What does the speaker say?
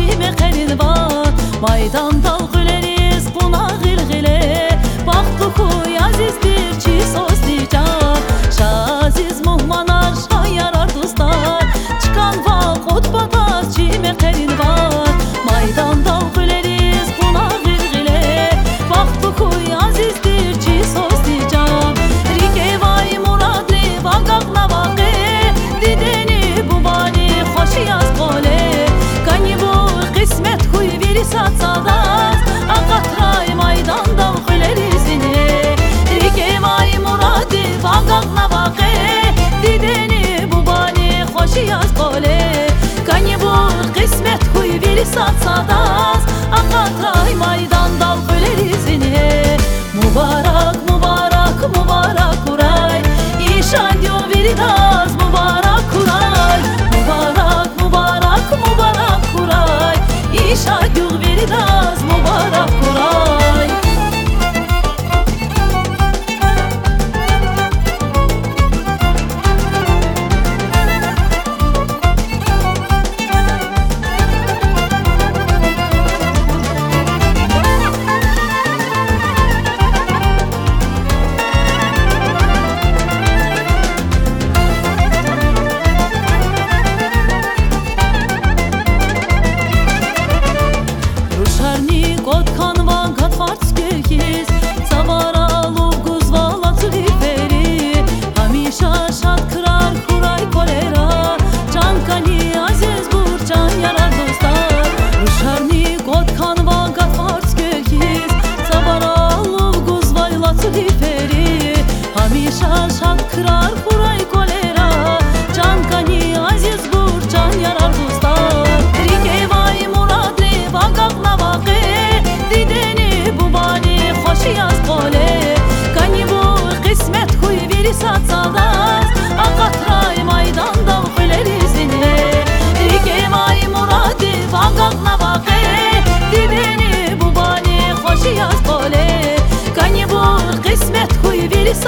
çime xerin var. Maydanda güleriz buna gilgile. Baktı kuy azizdir çi soslican. Şaziz muhmanar şayarar dostlar. Çıkan vakot bataz çime xerin var. Maydanda güleriz buna gilgile. Baktı kuy azizdir çi soslican. Rike vay murad re vagak navake. Dideni bu bani hoş yaz kole. Kani bu kısmet kuy veri satsadas. Akatray maydanda gülerizine. Rike vay murad vagak navake. Dideni bu bani hoş yaz kole. Kani bu kısmet kuy veri satsadas. Akatray maydanda gülerizine. Mübarek mübarek mübarek uray. İşan diyor veri daz.